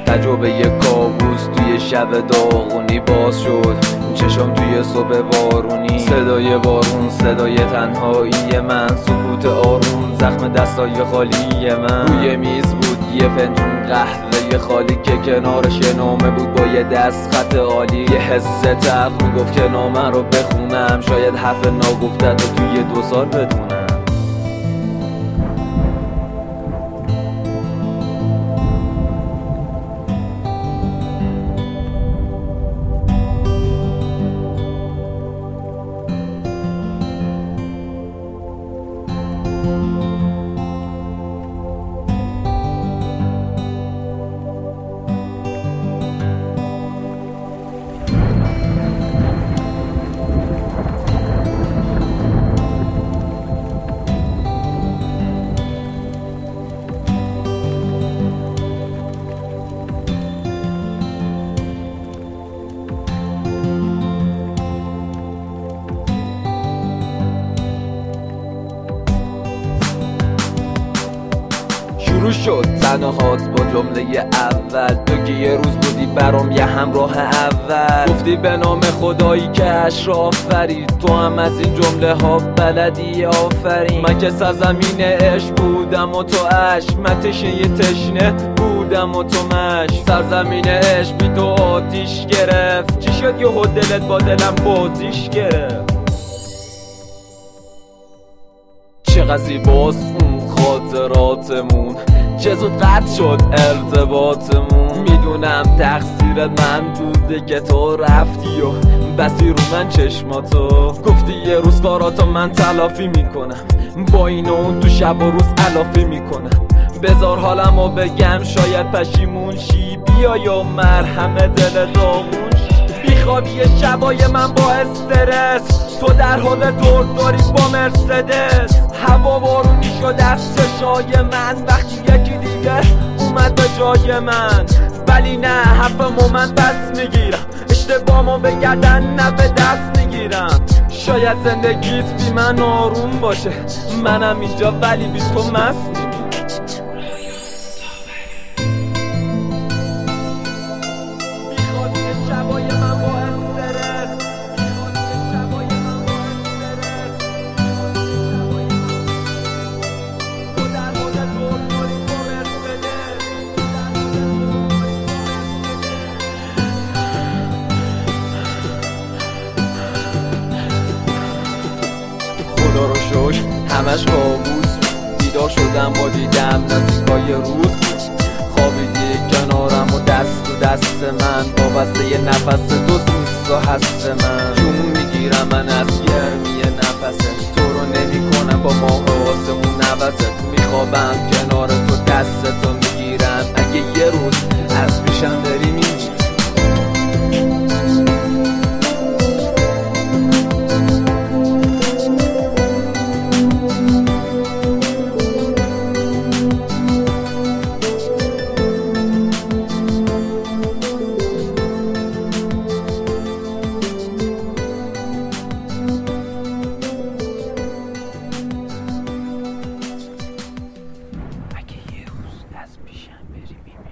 تجربه یه کابوس توی شب داغونی باز شد چشم توی صبح بارونی. صدای بارون، صدای تنهایی من، سکوت آروم، زخم دستای خالی من. روی میز بود یه فنجون قهوه خالی که کنارش یه نامه بود با یه دست خط عالی. یه حس تلخ میگفت که نامه رو بخونم، شاید حرف ناگفته رو توی 2 سال بدونم. شروع شد تنهات با جمله اول، تو که یه روز بودی برام یه همراه اول. گفتی به نام خدایی که عشق آفرید، تو هم از این جمله ها بلدی آفرین. من که سرزمین عشق بودم و تو عشق، من تشنه تشنه بودم و تو مشک. سرزمین عشق بی تو آتیش گرفت، چی شد یهو دلت با دلم بازیش گرفت؟ چقدر زیباست خاطراتمون، چه زود قطع شد ارتباطمون. میدونم تقصیر من بوده که تو رفتی و بسی رو من چشماتو. گفتی یه روز کاراتو من تلافی میکنم، با این و اون تو شب و روز علافی میکنم. بذار حالمو بگم شاید پشیمون شی، بیا یا مرهم دل داغون شی. بیخوابی شبای من با استرس، تو در حال دور داری با مرسدس. هوا بارونی شد از چشای من وقتی یکی دیگه اومد به جای من. ولی نه حرفمو من بس میگیرم، اشتباهمو به گردن نه به دست میگیرم. شاید زندگیت بی من آروم باشه، منم اینجا ولی بی تو مست. خدا رو شکر همش کابوس، بیدار شدم و دیدم نزدیکای روز. خوابیدی کنارم و دست من، وابسته یه نفس دوست و هست من. جون میگیرم من از گرمی نفست، تو رو نمی کنم با ماه آسمون نوست. میخوابم کنار تو دستتو میگیرم، اگه یه روز از پیشم بری میگی. از پیشم بری میمیری.